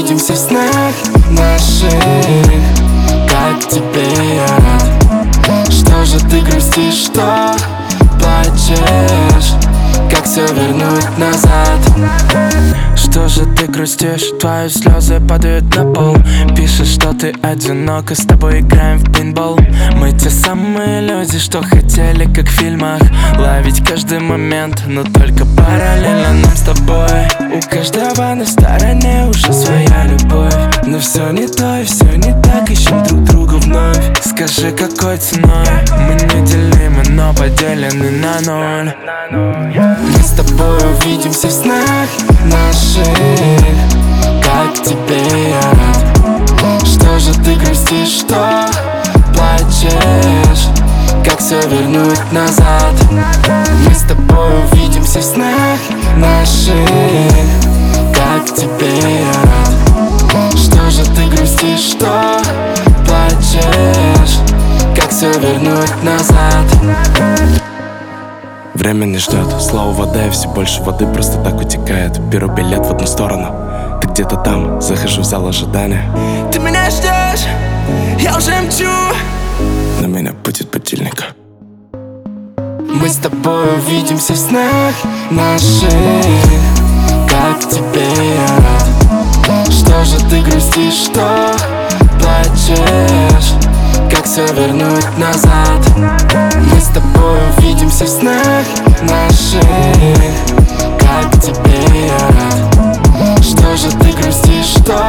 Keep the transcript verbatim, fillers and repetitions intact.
увидимся в снах наших. Как тебе я рад. Что же ты грустишь, что плачешь? Как все вернуть назад? Что же ты грустишь? Твои слезы падают на пол. Пишешь, что ты одинока, с тобой играем в пейнтбол. Мы те самые люди, что хотели, как в фильмах, ловить каждый момент, но только параллельно нам с тобой. У каждого на стороне уже своя любовь, но все не то и все не так, ищем друг друга вновь. Скажи, какой ценой? Мы неделимы, но поделены на ноль. Мы с тобой увидимся в снах наших. Как тебе я рад. Что же ты грустишь, что плачешь? Как все вернуть назад? Мы с тобой увидимся в снах наших. Как тебе я рад. Что же ты грустишь, что плачешь? Как все вернуть назад? Время не ждет, слово вода, и все больше воды просто так утекает. Беру билет в одну сторону, ты где-то там, захожу в зал ожидания. Ты меня ждешь, я уже мчу. На меня будет будильник. Мы с тобой увидимся в снах наших. Как тебе я рад. Что же ты грустишь, что плачешь? Как все вернуть назад? Мы с тобой увидимся в снах наших. Как тебе я рад. Что же ты грустишь, что